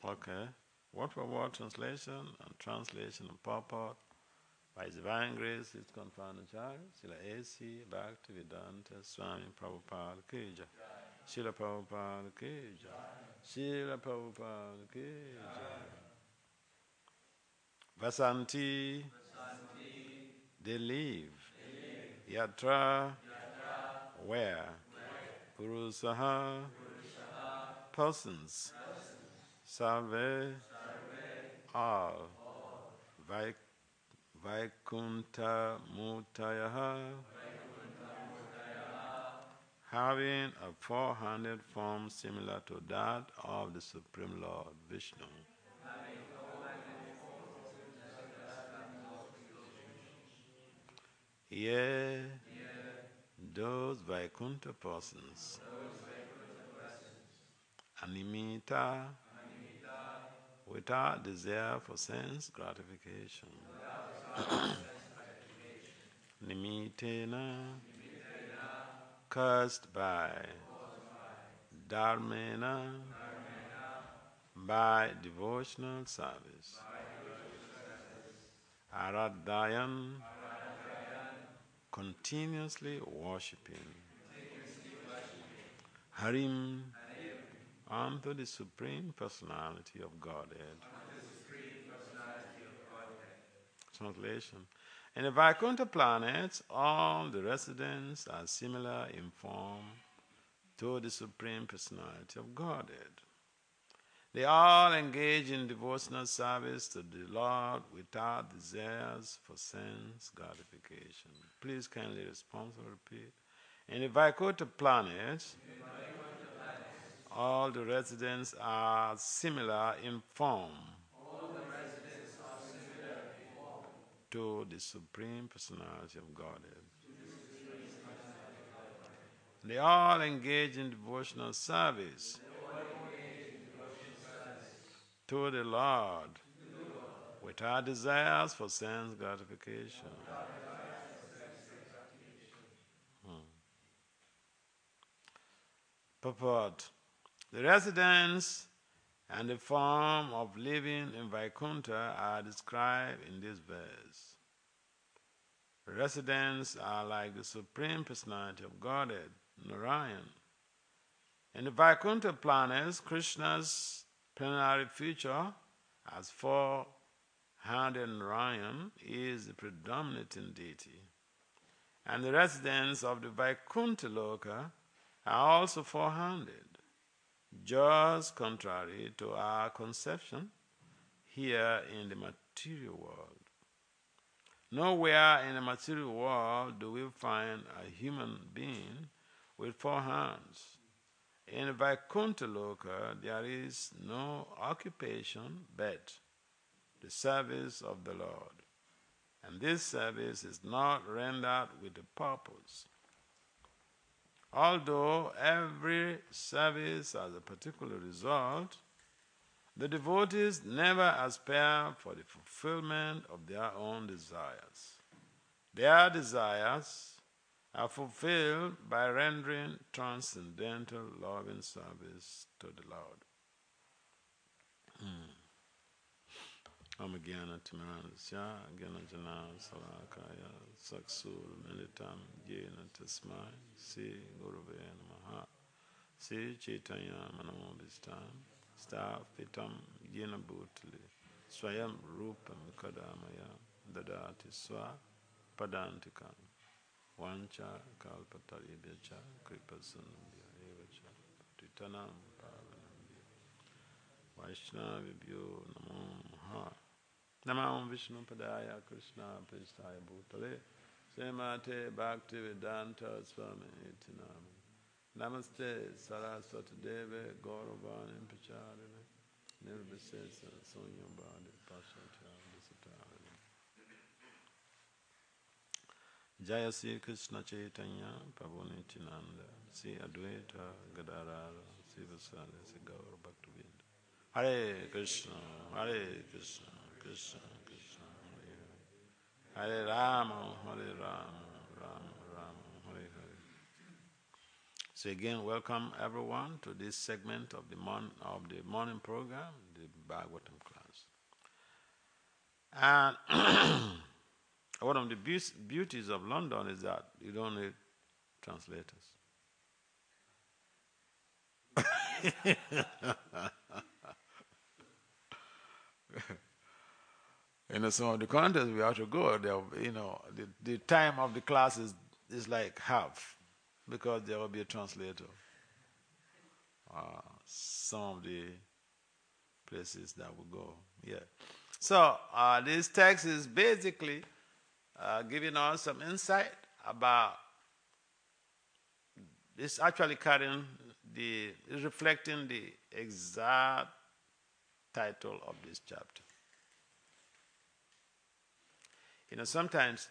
Okay. Word for word translation and purport by His Divine Grace, His Confounded Child, Srila A.C. Bhaktivedanta Swami Prabhupada Ki Jai. Srila Prabhupada Ki Jai. Srila Prabhupada Ki Jai. Vasanti, they live. Yatra, where? Purusaha, persons. Sarve, all. Vaikunta Mutayaha, having a four-handed form similar to that of the Supreme Lord Vishnu. Yea, those Vaikunta persons, animita, without desire for sense gratification. Nimitena, cursed by. Dharmena, by devotional service. Aradhayan, continuously worshipping. Harim, unto the Supreme Personality of Godhead. Translation. In the Vaikuntha planets, all the residents are similar in form to the Supreme Personality of Godhead. They all engage in devotional service to the Lord without desires for sense gratification. Please kindly responsibly repeat. In the Vaikuntha planets, all the residents are similar in form to the Supreme Personality of Godhead. They all engage in devotional service to the Lord without desires for sense gratification. Purport. The residence and the form of living in Vaikuntha are described in this verse. Residents are like the Supreme Personality of Godhead, Narayan. In the Vaikuntha planets, Krishna's plenary feature as four-handed Narayan is the predominating deity. And the residents of the Vaikuntha Loka are also four-handed, just contrary to our conception here in the material world. Nowhere in the material world do we find a human being with four hands. In Vaikuntha Loka, there is no occupation but the service of the Lord. And this service is not rendered with a purpose. Although every service has a particular result, the devotees never aspire for the fulfillment of their own desires. Their desires are fulfilled by rendering transcendental loving service to the Lord. Amagana Timarasya, Gana Jana Salakaya, Saksur Militam, Yena Tasmai, Si Gurave Namaha, Si Chaitanya Manamobhistam, Stafitam Yena Bhutali, Swayam Rupam Kadamaya, Dadati Swa, Padantikam, Vancha Kalpataribhyacha, Kripasunabhya Evacha, Titanam Pavanambhya, Vaishnavibhyo Namo Maha. Namam Vishnu Padaya Krishna Pristaya Bhutale Srimate Bhaktivedanta Swami Iti Namani Namaste Saraswati Deve Gauravani Pacharine Nirvisesa Sunyabhadi Pashatya Visatari Jaya Sri Krishna Chaitanya Prabhu Nityananda Sri Advaita Gadadhara Sri Vasali Sri Gaur Bhaktivedanta Hare Krishna Krishna Krishna Hare Hare Rama Rama Rama Hare Hare. So again, welcome everyone to this segment of the morning program, the Bhagavatam class. And one of the beauties of London is that you don't need translators. Some of the countries we have to go, the time of the class is like half, because there will be a translator. Some of the places that we go, yeah. So this text is basically giving us some insight about. It's actually reflecting the exact title of this chapter. Sometimes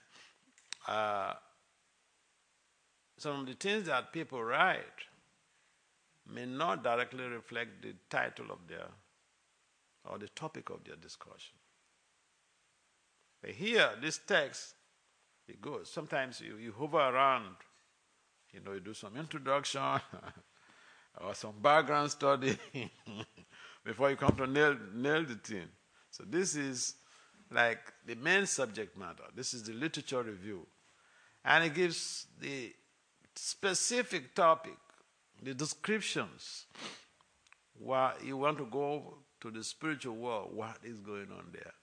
some of the things that people write may not directly reflect the title of or the topic of their discussion. But here, this text, it goes. Sometimes you hover around, you do some introduction or some background study before you come to nail the thing. So this is like the main subject matter. This is the literature review. And it gives the specific topic, the descriptions, where you want to go to the spiritual world, what is going on there.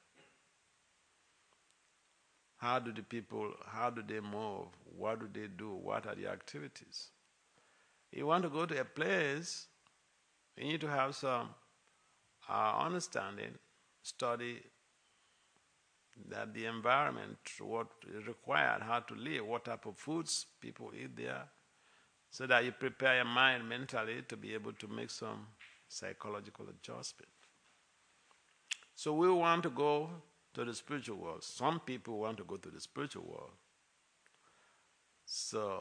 How do they move? What do they do? What are the activities? You want to go to a place, you need to have some understanding, study that the environment, what is required, how to live, what type of foods people eat there, so that you prepare your mind mentally to be able to make some psychological adjustment. So we want to go to the spiritual world. Some people want to go to the spiritual world. So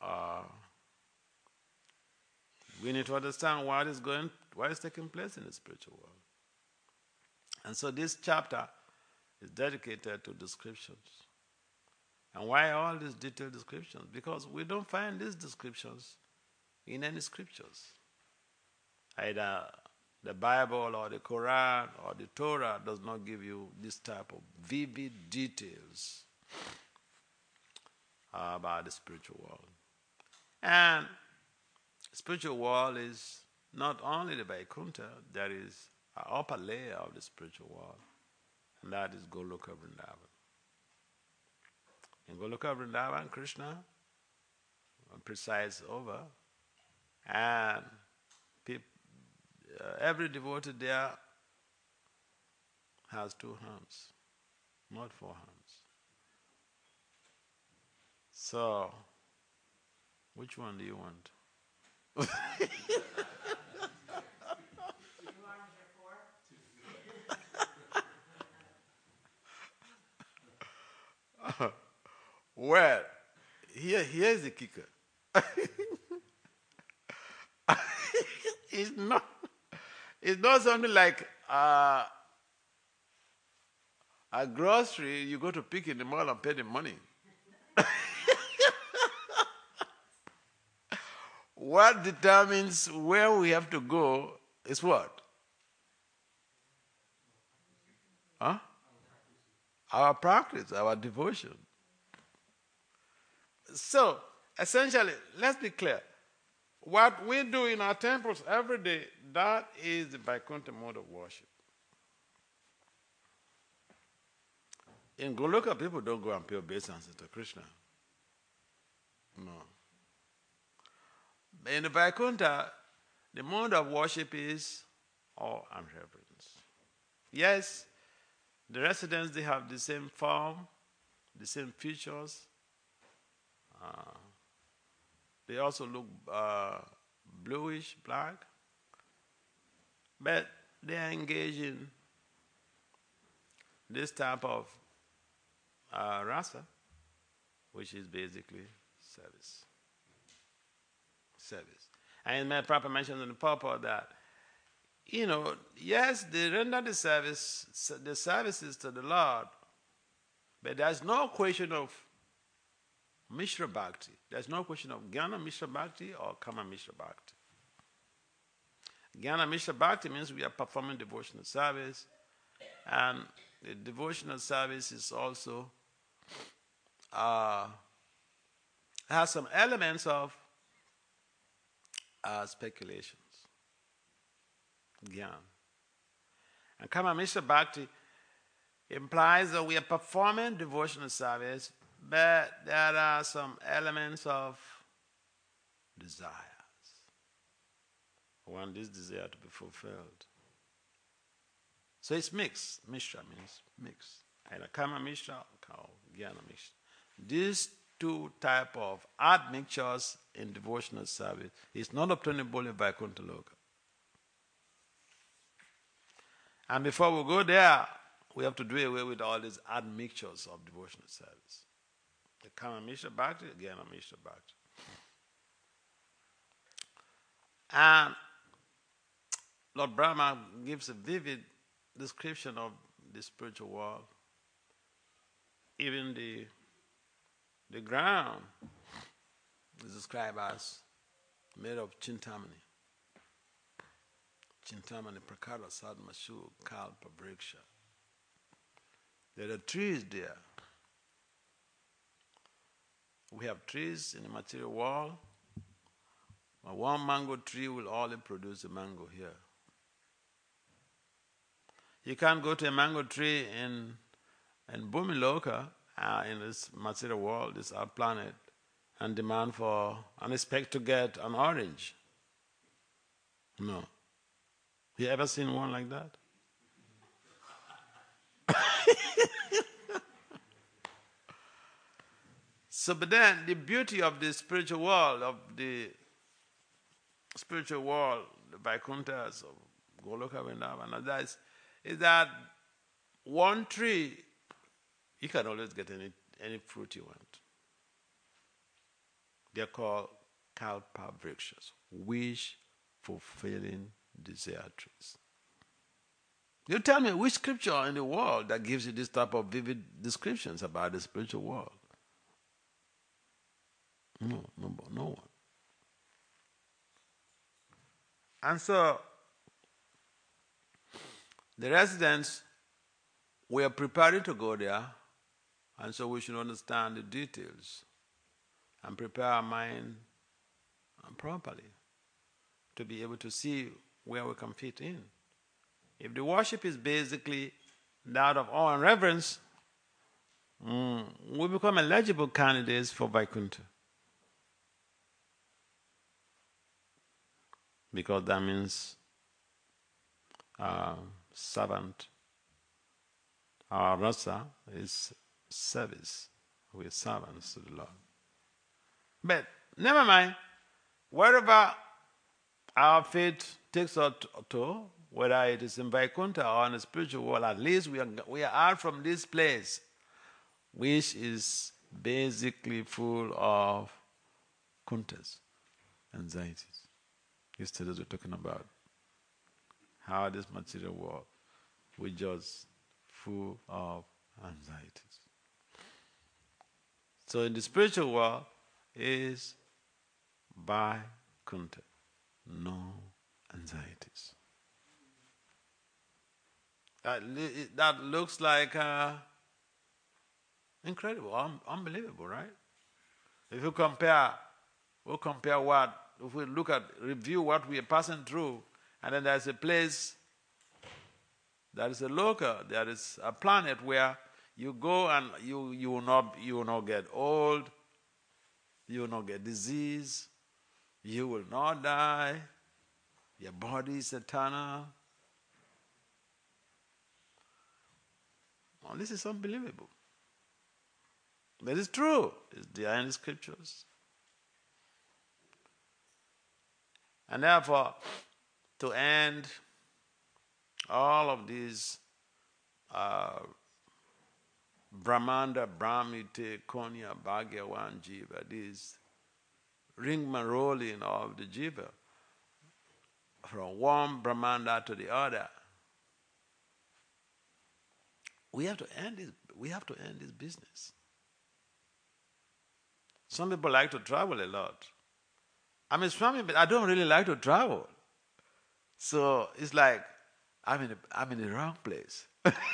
we need to understand what is taking place in the spiritual world. And so this chapter is dedicated to descriptions. And why all these detailed descriptions? Because we don't find these descriptions in any scriptures. Either the Bible or the Quran or the Torah does not give you this type of vivid details about the spiritual world. And the spiritual world is not only the Vaikuntha, there is an upper layer of the spiritual world, and that is Goloka Vrindavan. In Goloka Vrindavan, Krishna presides over, and every devotee there has 2 hands, not 4 hands. So, which one do you want? Well, here's the kicker. It's not something like a grocery you go to pick in the mall and pay the money. What determines where we have to go is what? Huh? Our practice, our devotion. So, essentially, let's be clear. What we do in our temples every day, that is the Vaikuntha mode of worship. In Goloka, people don't go and pay obeisance to Krishna. No. In the Vaikuntha, the mode of worship is awe and reverence. Yes, the residents, they have the same form, the same features. They also look bluish, black. But they are engaged in this type of rasa, which is basically service. And my Prabhupada mentioned in the purport that, yes, they render the services to the Lord, but there's no question of Mishra Bhakti. There's no question of Jnana Mishra Bhakti or Kama Mishra Bhakti. Jnana Mishra Bhakti means we are performing devotional service, and the devotional service is also has some elements of speculations, Jnana. And Kama Mishra Bhakti implies that we are performing devotional service, but there are some elements of desires. I want this desire to be fulfilled. So it's mixed. Mishra means mixed. Either Kama Mishra or Jnana Mishra. These two type of admixtures in devotional service is not obtainable in Vaikuntha Loka. And before we go there, we have to do away with all these admixtures of devotional service. The Kama Mishra Bhakti, Jnana Mishra Bhakti. And Lord Brahma gives a vivid description of the spiritual world. Even the ground is described as made of Chintamani. Chintamani Prakara Sadmashu Kalpa Vriksha. There are trees there. We have trees in the material world. One mango tree will only produce a mango here. You can't go to a mango tree in Bhumi Loka, in this material world, this our planet, and demand for and expect to get an orange. No. You ever seen one like that? So, but then the beauty of the spiritual world, the Vaikunthas, of Goloka Vrindavan, and that is that one tree, you can always get any fruit you want. They're called Kalpa Vrikshas, wish-fulfilling desire trees. You tell me which scripture in the world that gives you this type of vivid descriptions about the spiritual world? No one. And so, the residents, we are preparing to go there, and so we should understand the details and prepare our mind properly to be able to see where we can fit in. If the worship is basically that of awe and reverence, we become eligible candidates for Vaikuntha. Because that means servant. Our rasa is service. We are servants to the Lord. But never mind, wherever our faith takes us to, whether it is in Vaikuntha or in the spiritual world, at least we are out from this place, which is basically full of kuntas, anxieties. Yesterday we were talking about how this material world is just full of anxieties. So in the spiritual world is Vaikuntha, no anxieties. That looks like incredible, unbelievable, right? If you compare what, if we review what we are passing through, and then there's a place, there is a loka, there is a planet where you go and you will not get old, you will not get disease, you will not die, your body is eternal. Oh, this is unbelievable. But it's true. It's there in the scriptures. And therefore, to end all of these Brahmanda, Brahmite, Konya, Bhagyavan, Jiva, this ring-rolling of the Jiva, from one Brahmanda to the other, we have to end this business. Some people like to travel a lot. I'm a Swami, but I don't really like to travel. So it's like I'm in the wrong place.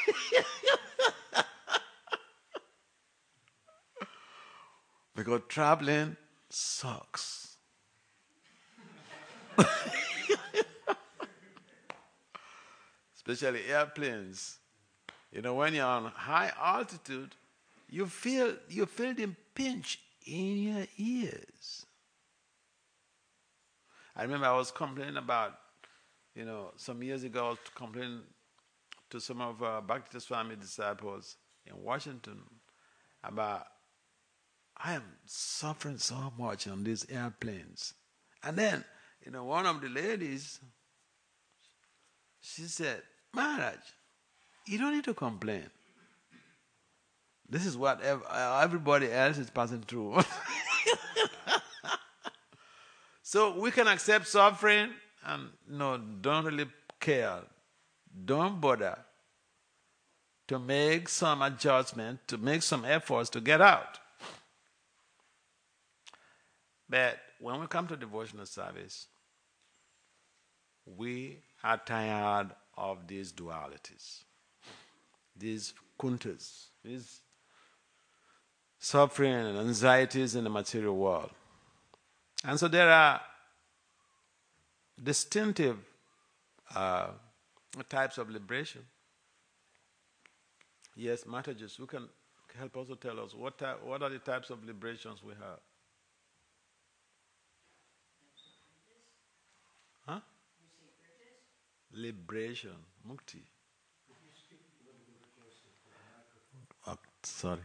Because traveling sucks. Especially airplanes. When you're on high altitude, you feel the pinch in your ears. I remember I was complaining about, some years ago, I was complaining to some of Bhakti Swami disciples in Washington about, I am suffering so much on these airplanes. And then, one of the ladies, she said, Maharaj, you don't need to complain. This is what everybody else is passing through. So we can accept suffering and don't really care. Don't bother to make some adjustment, to make some efforts to get out. But when we come to devotional service, we are tired of these dualities, these kuntas, these suffering and anxieties in the material world. And so there are distinctive types of liberation. Yes, Mataji, who can help also tell us what are the types of liberations we have? Huh? Liberation, mukti. Oh, sorry.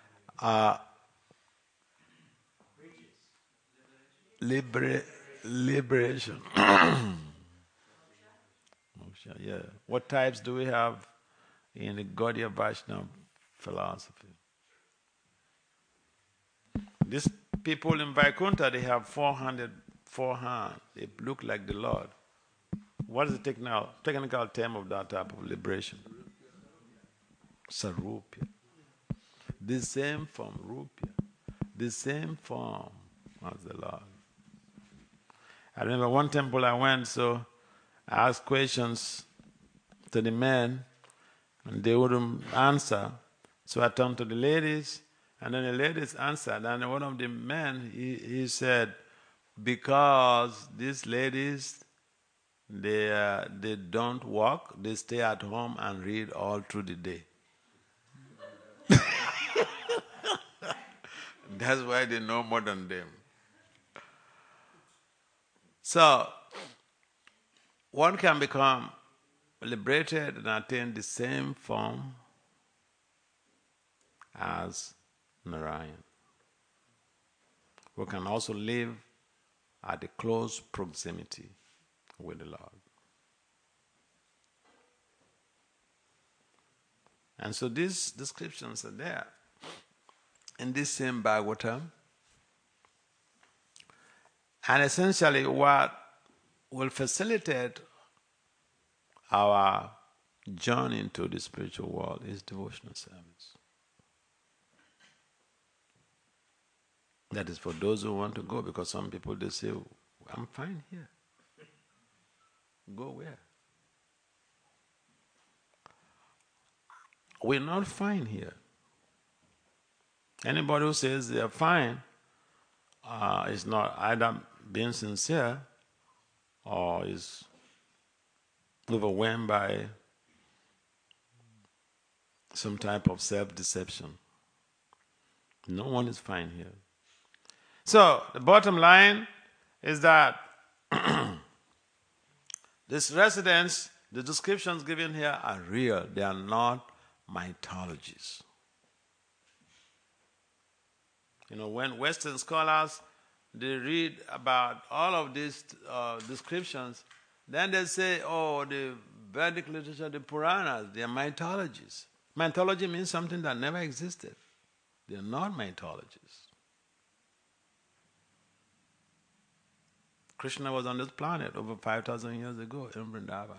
Liberation. Moksha, yeah. What types do we have in the Gaudiya Vaishnava philosophy? These people in Vaikuntha, they have 400 hands. They look like the Lord. What is the technical term of that type of liberation? Sarupya. The same form, Rupya. The same form as the Lord. I remember one temple I went, so I asked questions to the men, and they wouldn't answer. So I turned to the ladies, and then the ladies answered. And one of the men, he said, because these ladies, they don't work, they stay at home and read all through the day. That's why they know more than them. So, one can become liberated and attain the same form as Narayan. We can also live at a close proximity with the Lord. And so these descriptions are there in this same Bhagavatam. And essentially what will facilitate our journey into the spiritual world is devotional service. That is for those who want to go, because some people, they say, I'm fine here. Go where? We're not fine here. Anybody who says they are fine is not either being sincere or is overwhelmed by some type of self-deception. No one is fine here. So, the bottom line is that these residents, the descriptions given here are real. They are not mythologies. When Western scholars, they read about all of these descriptions, then they say, oh, the Vedic literature, the Puranas, they are mythologies. Mythology means something that never existed. They are not mythologies. Krishna was on this planet over 5,000 years ago in Vrindavan.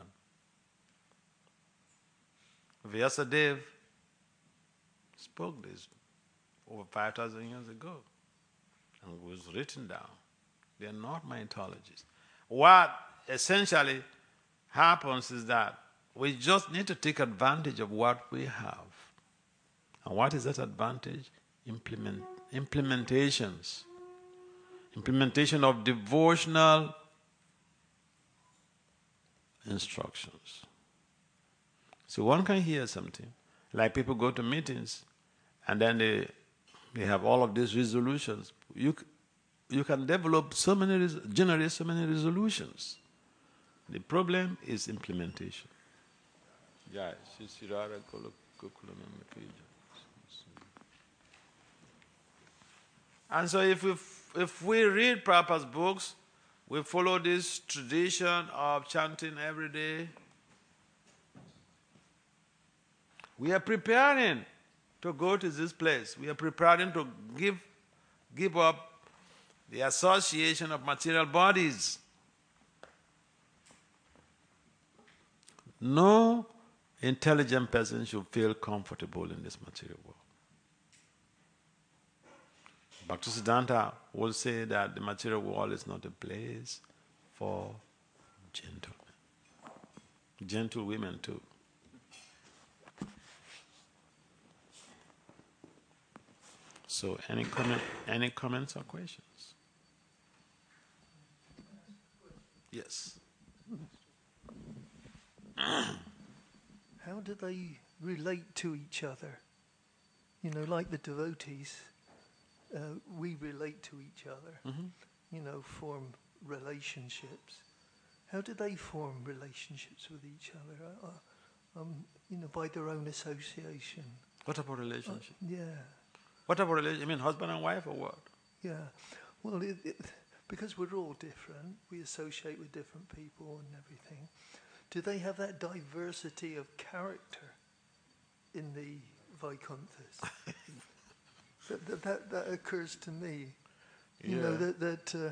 Vyasadeva spoke this over 5,000 years ago. and it was written down. They are not mythologies. What essentially happens is that we just need to take advantage of what we have. And what is that advantage? Implementations. Implementation of devotional instructions. So one can hear something, like people go to meetings and then they have all of these resolutions. You can develop generate so many resolutions. The problem is implementation. And so if we read Prabhupada's books, we follow this tradition of chanting every day, we are preparing to go to this place. We are preparing to give up the association of material bodies. No intelligent person should feel comfortable in this material world. Bhaktisiddhanta will say that the material world is not a place for gentlemen. Gentle women too. So any comments or questions? Yes. How do they relate to each other? You know, like the devotees, we relate to each other, you know, form relationships. How do they form relationships with each other? You know, by their own association. What about relationship? Yeah. What about relationship? You mean husband and wife or what? Yeah. Well, because we're all different, we associate with different people and everything. Do they have that diversity of character in the Vaikunthas? that occurs to me. You know, that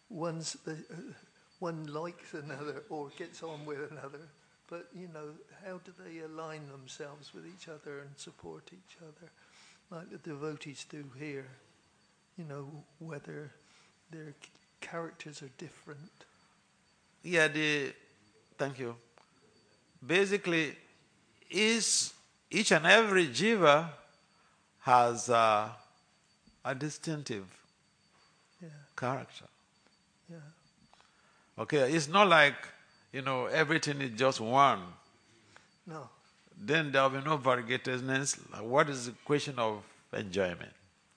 one likes another or gets on with another, but, you know, how do they align themselves with each other and support each other, like the devotees do here? You know, whether their characters are different. Yeah, thank you. Basically, each and every jiva has a distinctive character. Yeah. Okay, it's not like, you know, everything is just one. No. Then there will be no variegatedness. What is the question of enjoyment?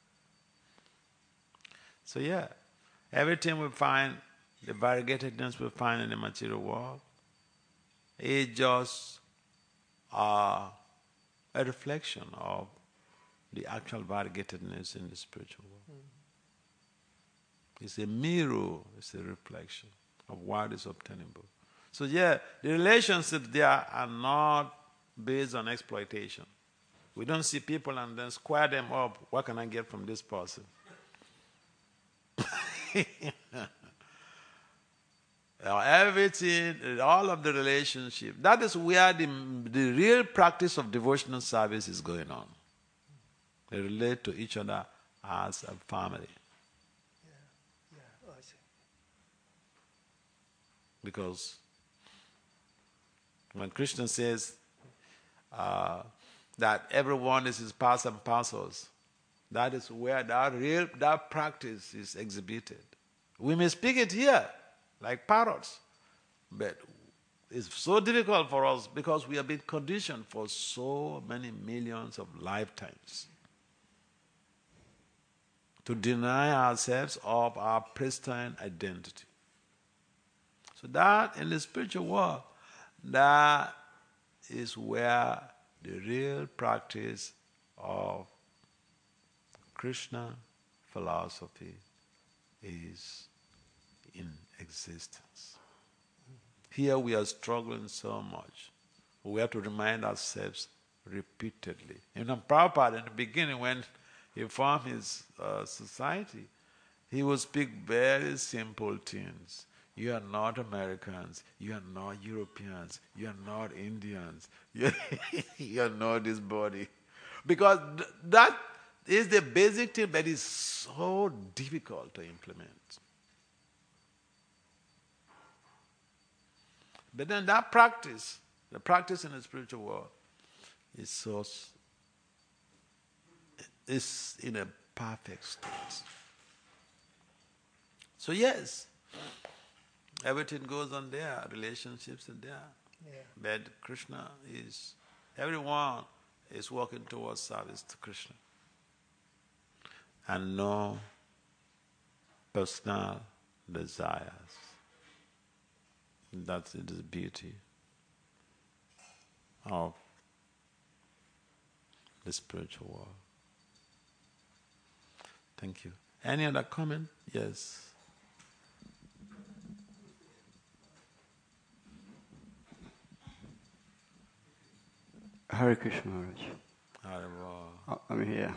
So yeah, everything we find, the variegatedness we find in the material world, is just a reflection of the actual variegatedness in the spiritual world. It's a mirror, it's a reflection of what is obtainable. So yeah, the relationships there are not based on exploitation. We don't see people and then square them up. What can I get from this person? Everything, all of the relationship, that is where the real practice of devotional service is going on. They relate to each other as a family. Yeah, I see. Because when Krishna says that everyone is his parts and parcels, that is where that practice is exhibited. We may speak it here, like parrots, but it's so difficult for us because we have been conditioned for so many millions of lifetimes to deny ourselves of our pristine identity. So that, in the spiritual world, that is where the real practice of Krishna philosophy is in existence. Here we are struggling so much. We have to remind ourselves repeatedly. You know, Prabhupada, in the beginning, when he formed his society, he would speak very simple things. You are not Americans. You are not Europeans. You are not Indians. You are not this body. Because that is the basic thing that is so difficult to implement. But then that practice, the practice in the spiritual world, is in a perfect state. So yes, everything goes on there, relationships are there. Yeah. But Krishna is, everyone is working towards service to Krishna. And no personal desires. That's the beauty of the spiritual world. Thank you. Any other comment? Yes. Hare Krishna Maharaj. Hare I'm here.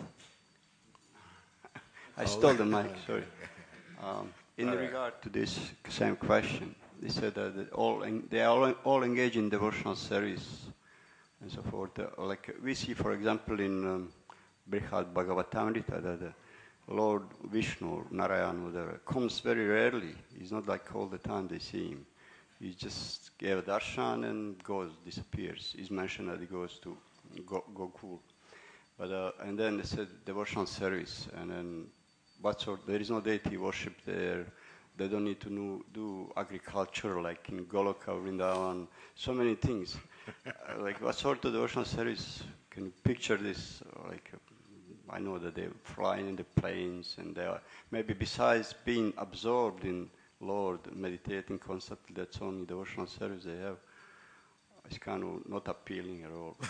I stole the mic, sorry. In regard to this same question, they said that they all engage in devotional service and so forth. Like we see, for example, in Brihad Bhagavatamrita, that the Lord Vishnu, Narayan, whatever, comes very rarely. He's not like all the time they see him. He just gave darshan and disappears. He's mentioned that he goes to Gokul. But and then they said devotional service, and then there is no deity worship there. They don't need to do agriculture like in Goloka, Vrindavan, so many things. Like what sort of devotional service? Can you picture this? Like I know that they're flying in the planes, and they are maybe besides being absorbed in Lord, meditating constantly, that's only devotional service they have. It's kind of not appealing at all.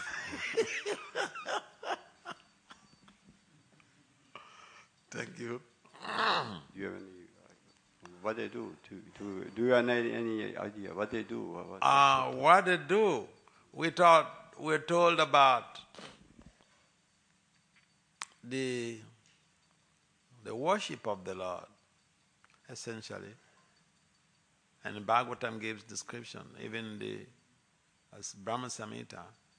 Thank you. Do you have any, what they do? Do you have any idea what they do? What they do? We're told about the worship of the Lord, essentially. And the Bhagavatam gives description, even as Brahma Samhita.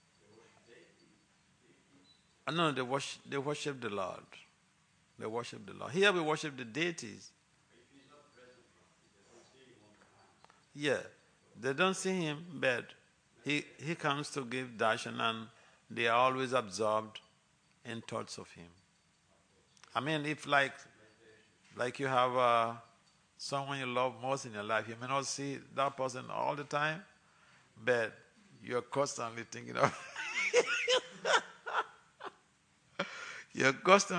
No, they worship the Lord. They worship the Lord. Here we worship the deities. Yeah, they don't see him, but he comes to give darshan, and they are always absorbed in thoughts of him. I mean, if like you have someone you love most in your life, you may not see that person all the time, but you're constantly thinking of you're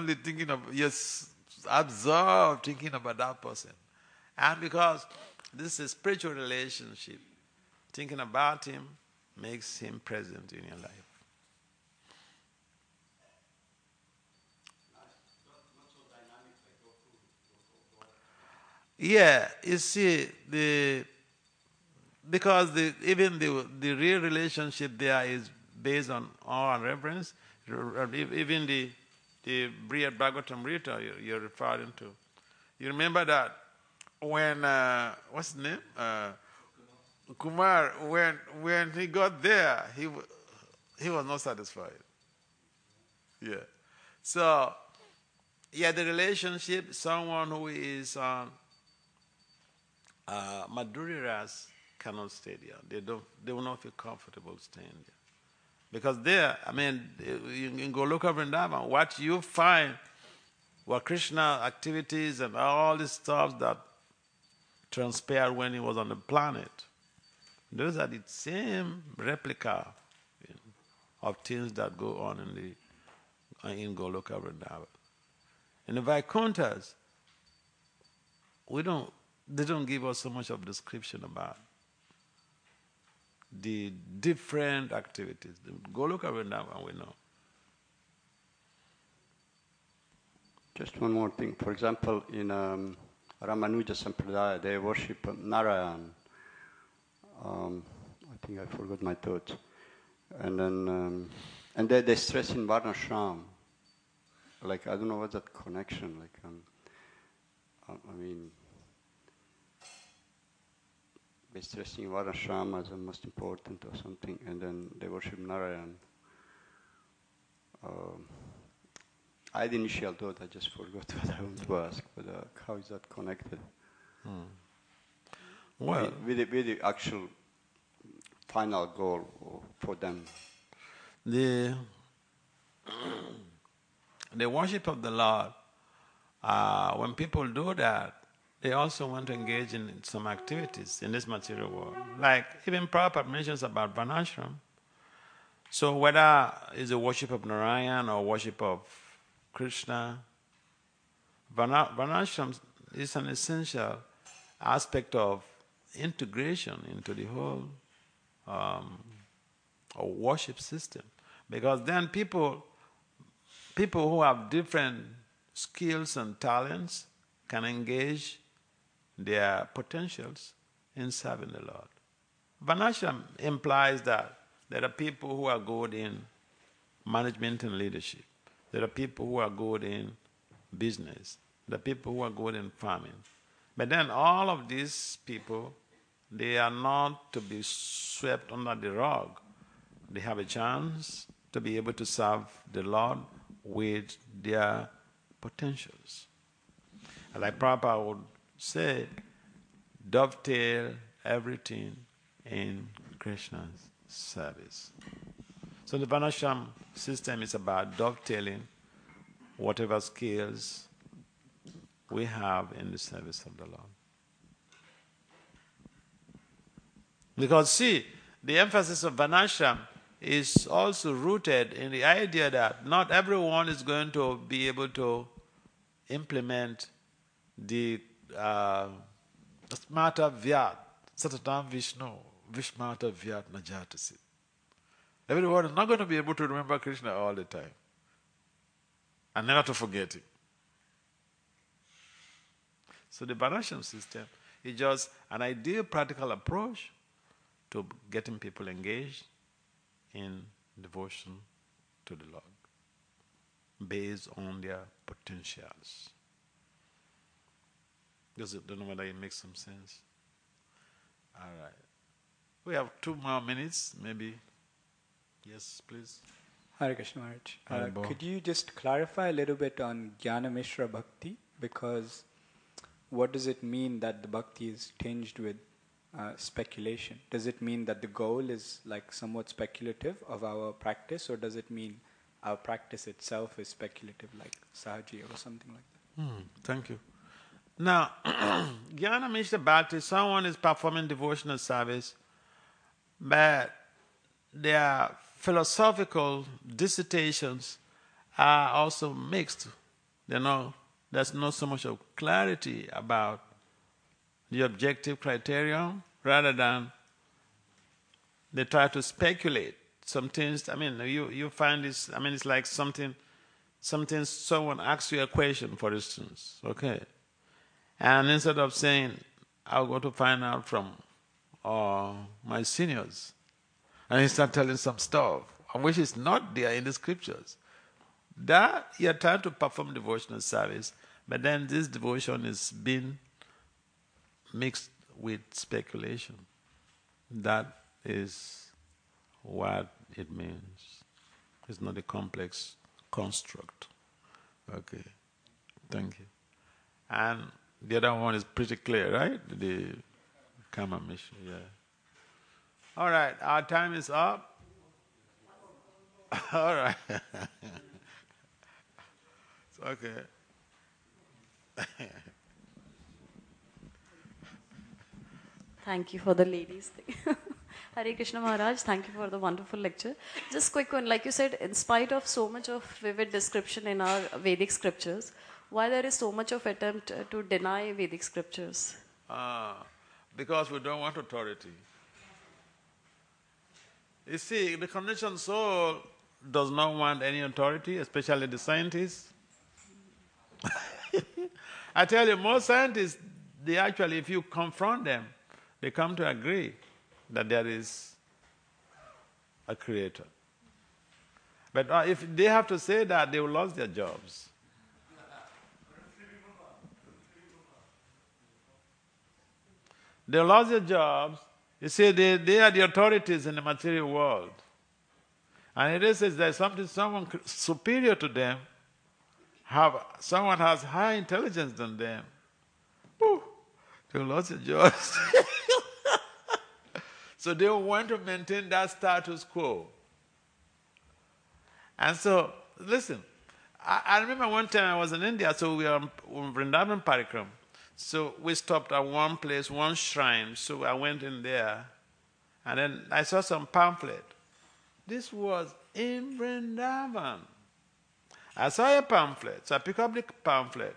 absorbed thinking about that person. And because this is a spiritual relationship, thinking about him makes him present in your life. Yeah, you see, because even the real relationship there is based on awe and reverence. Even the Brihad Bhagavatamrita you're referring to. You remember that when what's his name? Kumar, when he got there, he was not satisfied. Yeah. So yeah, the relationship, someone who is Madhurya Ras cannot stay there. They will not feel comfortable staying there. Because there, I mean, you can go look up Vrindavan, what you find were Krishna activities and all this stuff that transpired when he was on the planet. Those are the same replica of things that go on in Goloka Vrindavan. In the Vaikunthas, they don't give us so much of description about the different activities. Go look at Vrindavan, we know. Just one more thing. For example, in Ramanuja Sampradaya, they worship Narayan. I think I forgot my thoughts. And then, and they stress in Varnashram. Like, I don't know what's that connection. Like, I mean, they're stressing Varnashram as the most important or something, and then they worship Narayan. I had initial thought, I just forgot what I want to ask, but how is that connected? Well, with the actual final goal for them? The worship of the Lord, when people do that, they also want to engage in some activities in this material world. Like even Prabhupada mentions about Varnashram. So whether it's a worship of Narayan or worship of Krishna, Varnashram is an essential aspect of integration into the whole worship system. Because then people who have different skills and talents can engage their potentials in serving the Lord. Varnashram implies that there are people who are good in management and leadership. There are people who are good in business. There are people who are good in farming. But then all of these people, they are not to be swept under the rug. They have a chance to be able to serve the Lord with their potentials. And like Prabhupada would say, dovetail everything in Krishna's service. So the Varnashram system is about dovetailing whatever skills we have in the service of the Lord. Because see, the emphasis of Varnashram is also rooted in the idea that not everyone is going to be able to implement the Smata Vyat, Satatam Vishnu, Vishmata Vyat Najatasi. Everyone is not going to be able to remember Krishna all the time and never to forget him. So the Varnashram system is just an ideal practical approach to getting people engaged in devotion to the Lord based on their potentials. I don't know whether it makes some sense. All right. We have 2 more minutes, maybe. Yes, please. Hare Krishna Maharaj. Could you just clarify a little bit on Jnana Mishra Bhakti? Because what does it mean that the bhakti is tinged with speculation? Does it mean that the goal is like somewhat speculative of our practice, or does it mean our practice itself is speculative, like Sahaji or something like that? Thank you. Now, Jnana Mishra Bhakti, someone is performing devotional service, but their philosophical dissertations are also mixed. There's not so much of clarity about the objective criterion, rather than they try to speculate some things. I mean, you find this, I mean, it's like something someone asks you a question, for instance, okay? And instead of saying, I'll go to find out from my seniors, and you start telling some stuff, which is not there in the scriptures, that you're trying to perform devotional service, but then this devotion is being mixed with speculation. That is what it means. It's not a complex construct. Okay, thank you. And the other one is pretty clear, right? The Kama Mishra, yeah. All right, our time is up. All right. It's okay. Thank you for the ladies thing. Hare Krishna Maharaj, thank you for the wonderful lecture. Just quick one, like you said, in spite of so much of vivid description in our Vedic scriptures, why there is so much of attempt to deny Vedic scriptures? Because we don't want authority. You see, the conditioned soul does not want any authority, especially the scientists. I tell you, most scientists, they actually, if you confront them, they come to agree that there is a creator. But if they have to say that, they will lose their jobs. They lost their jobs. You see, they are the authorities in the material world. And it is there's someone superior to them someone has higher intelligence than them, they lost their jobs. So they want to maintain that status quo. And so, listen, I remember one time I was in India, so we were on Vrindavan Parikram. So we stopped at one place, one shrine, so I went in there, and then I saw some pamphlet. This was in Vrindavan. I saw a pamphlet, so I picked up the pamphlet.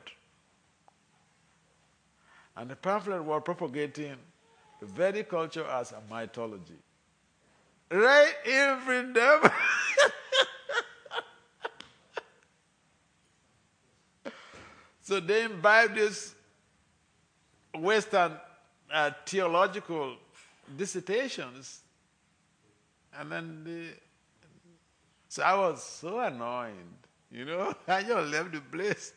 And the pamphlet was propagating the Vedic culture as a mythology. Right in Vrindavan. So they imbibe this Western theological dissertations. And then so I was so annoyed, I just left the place.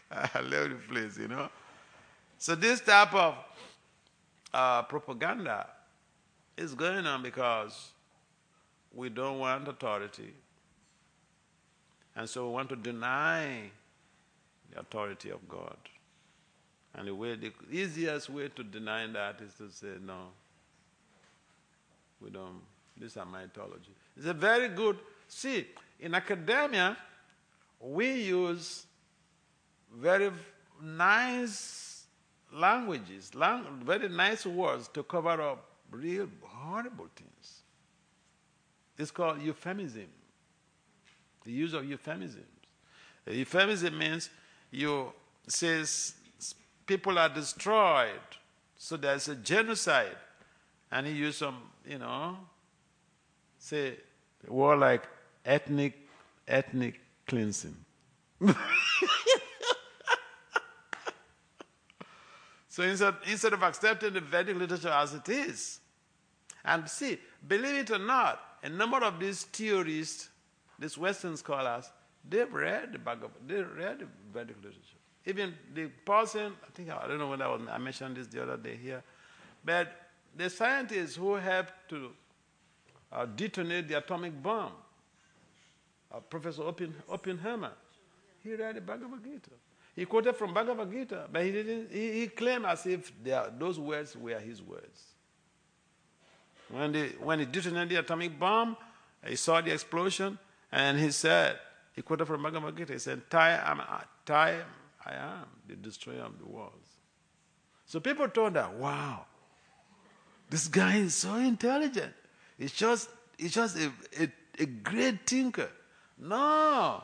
So this type of propaganda is going on because we don't want authority. And so we want to deny the authority of God. And the easiest way to deny that is to say, no, we don't, these are mythology. It's a very good, see, in academia, we use very nice languages, very nice words to cover up real horrible things. It's called euphemism, the use of euphemisms. A euphemism means says people are destroyed, so there's a genocide. And he used some, say a word like ethnic cleansing. So instead of accepting the Vedic literature as it is, and see, believe it or not, a number of these theorists, these Western scholars, they've read the Vedic literature. Even the person, I don't know when I mentioned this the other day here, but the scientists who helped to detonate the atomic bomb, Professor Oppenheimer, he read the Bhagavad Gita. He quoted from Bhagavad Gita, but he didn't. He claimed as if those words were his words. When he detonated the atomic bomb, he saw the explosion, and he quoted from Bhagavad Gita. He said, I am the destroyer of the worlds. So people thought that, wow, this guy is so intelligent. He's just a great thinker. No.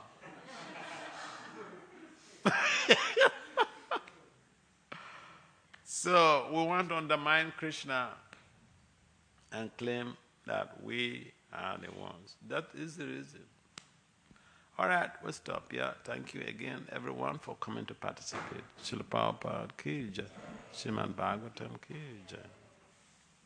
So we want to undermine Krishna and claim that we are the ones. That is the reason. All right, we'll stop here. Thank you again, everyone, for coming to participate. Srila Prabhupada ki jai. Srimad Bhagavatam ki jai.